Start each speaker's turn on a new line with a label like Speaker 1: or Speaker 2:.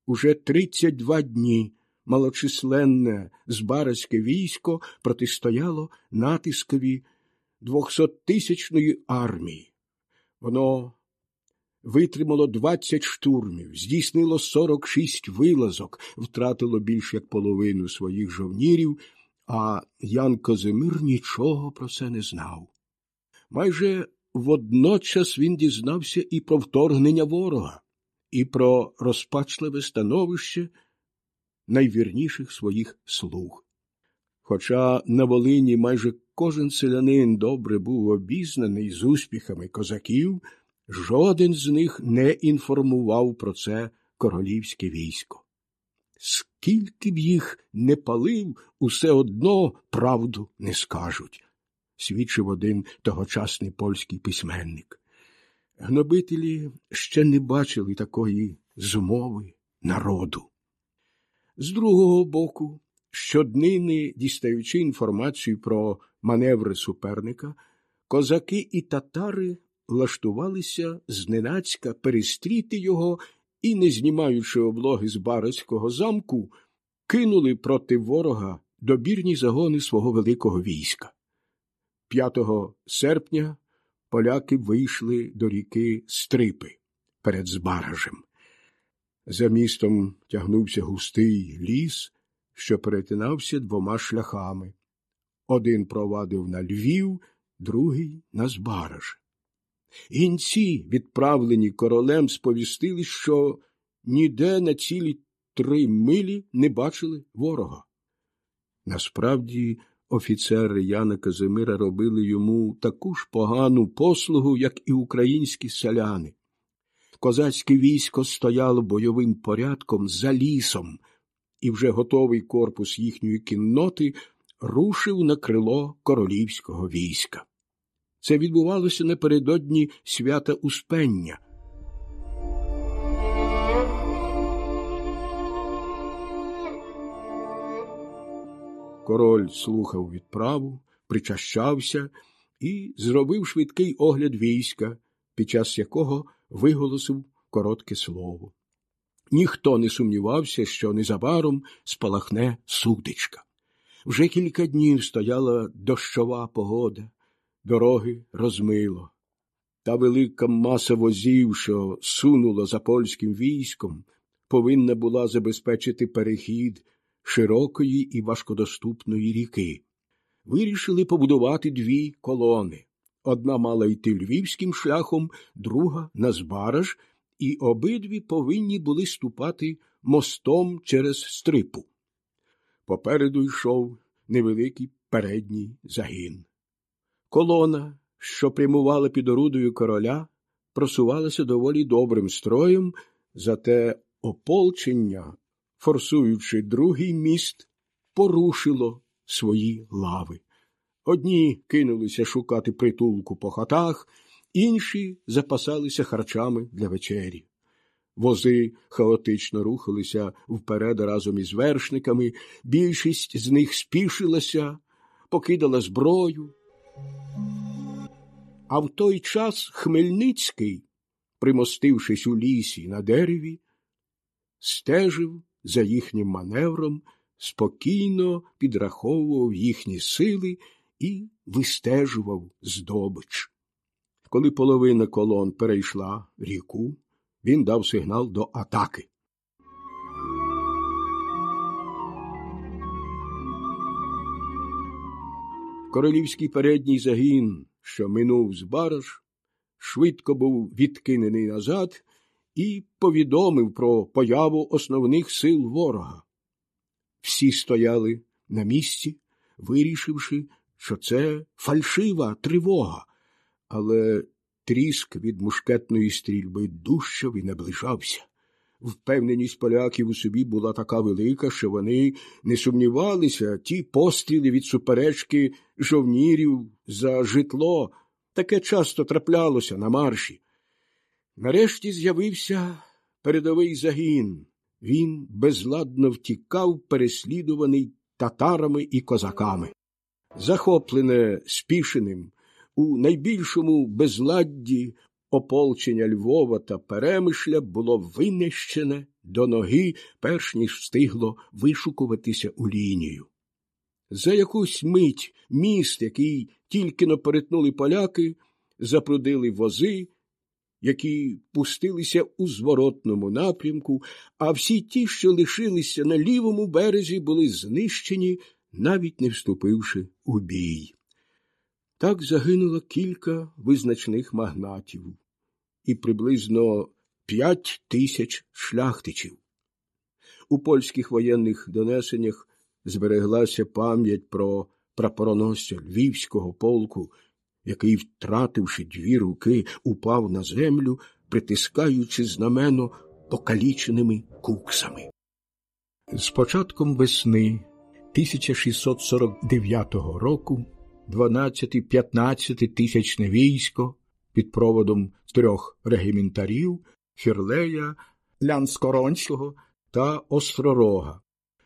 Speaker 1: Уже 32 дні малочисленне збаразьке військо протистояло натискові 200-тисячної армії. Воно витримало 20 штурмів, здійснило 46 вилазок, втратило більш як половину своїх жовнірів, а Ян Козимир нічого про це не знав. Майже водночас він дізнався і про вторгнення ворога, і про розпачливе становище найвірніших своїх слуг. Хоча на Волині майже кожен селянин добре був обізнаний з успіхами козаків, жоден з них не інформував про це королівське військо. Скільки б їх не палив, усе одно правду не скажуть, свідчив один тогочасний польський письменник. Гнобителі ще не бачили такої змови народу. З другого боку, щоднини, дістаючи інформацію про маневри суперника, козаки і татари влаштувалися зненацька перестріти його і, не знімаючи облоги з Барського замку, кинули проти ворога добірні загони свого великого війська. 5 серпня поляки вийшли до ріки Стрипи перед Збаражем. За містом тягнувся густий ліс, що перетинався 2 шляхами. Один провадив на Львів, другий – на Збараж. Гінці, відправлені королем, сповістили, що ніде на цілі 3 милі не бачили ворога. Насправді, офіцери Яна Казимира робили йому таку ж погану послугу, як і українські селяни. Козацьке військо стояло бойовим порядком за лісом, і вже готовий корпус їхньої кінноти рушив на крило королівського війська. Це відбувалося напередодні свята Успення. Король слухав відправу, причащався і зробив швидкий огляд війська, під час якого виголосив коротке слово. Ніхто не сумнівався, що незабаром спалахне сутичка. Вже кілька днів стояла дощова погода, дороги розмило. Та велика маса возів, що сунула за польським військом, повинна була забезпечити перехід широкої і важкодоступної ріки. Вирішили побудувати 2 колони. Одна мала йти львівським шляхом, друга – на Збараж, і обидві повинні були ступати мостом через Стрипу. Попереду йшов невеликий передній загін. Колона, що прямувала під орудою короля, просувалася доволі добрим строєм, зате ополчення, форсуючи другий міст, порушило свої лави. Одні кинулися шукати притулку по хатах, інші запасалися харчами для вечері. Вози хаотично рухалися вперед разом із вершниками, більшість з них спішилася, покидала зброю. А в той час Хмельницький, примостившись у лісі на дереві, стежив за їхнім маневром, спокійно підраховував їхні сили і вистежував здобич. Коли половина колон перейшла ріку, він дав сигнал до атаки. Королівський передній загін, що минув Збараж, швидко був відкинений назад і повідомив про появу основних сил ворога. Всі стояли на місці, вирішивши, що це фальшива тривога, але тріск від мушкетної стрільби дужчав і наближався. Впевненість поляків у собі була така велика, що вони не сумнівалися, ті постріли від суперечки жовнірів за житло. Таке часто траплялося на марші. Нарешті з'явився передовий загін. Він безладно втікав, переслідуваний татарами і козаками. Захоплене спішеним, у найбільшому безладді, ополчення Львова та Перемишля було винищене до ноги, перш ніж встигло вишукуватися у лінію. За якусь мить міст, який тільки-но перетнули поляки, запрудили вози, які пустилися у зворотному напрямку, а всі ті, що лишилися на лівому березі, були знищені, навіть не вступивши у бій. Так загинуло кілька визначних магнатів і приблизно 5000 шляхтичів. У польських воєнних донесеннях збереглася пам'ять про прапороносця Львівського полку, який, втративши 2 руки, упав на землю, притискаючи знамено покаліченими куксами. З початком весни 1649 року 12-15 тисячне військо під проводом 3 регіментарів Фірлея, Лянскоронського та Остророга